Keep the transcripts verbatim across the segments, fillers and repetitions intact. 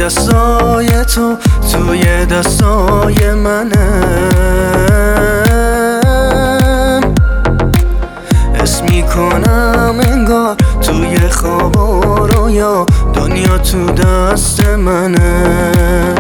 دستای تو توی دستای منم، حس میکنم انگار توی خواب و رویا دنیا تو دست منه.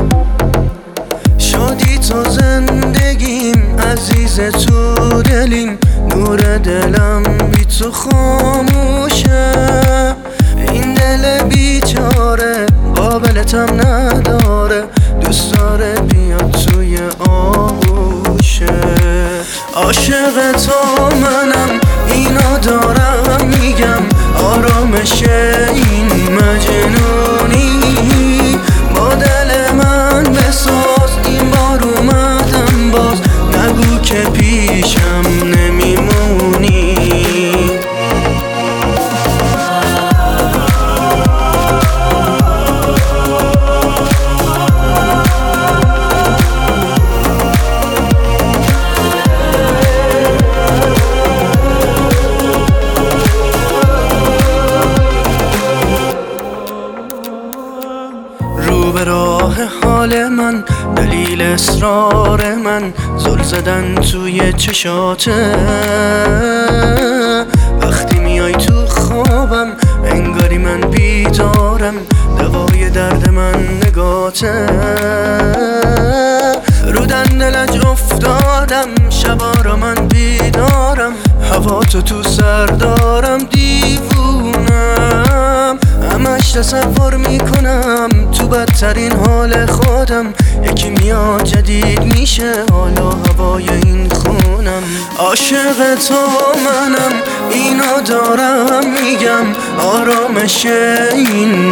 شدی تو زندگیم عزیز تو دلیم، نور دلم بی تو خاموشه. این دل بیچاره قابلتم نداره، دوست داره بیاد توی آغوشه. عاشق تو منم اینو دارم میگم، آرامش این مجنونی با دل من بساز. این بار اومدم باز، نگو که پیشم نمیمونی. رو به راه حال من، دلیل اصرار من، زل زدن توی چشاته. وقتی میای تو خوابم انگاری من بیدارم، دوای درد من نگاته. رو دندلج افتادم شبا را من بیدارم، هوا تو تو سر دارم دیوونم. همش تصور میکنم تو بدترین حال خودم، یکی میاد جدید میشه حالا هوای این خونم. عاشق تو منم اینو دارم میگم، آرامش این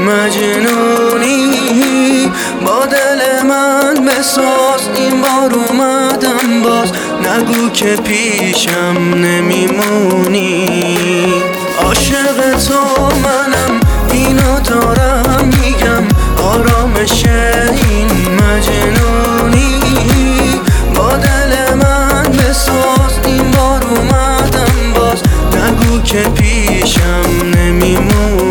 مجنونی با دل من بساز. این بار اومدم باز، نگو که پیشم نمیمونی. عاشق تو منم اینو دارم میگم، آرامش این مجنونی با دل من بساز. این بار اومدم باز، نگو که پیشم نمیمونی.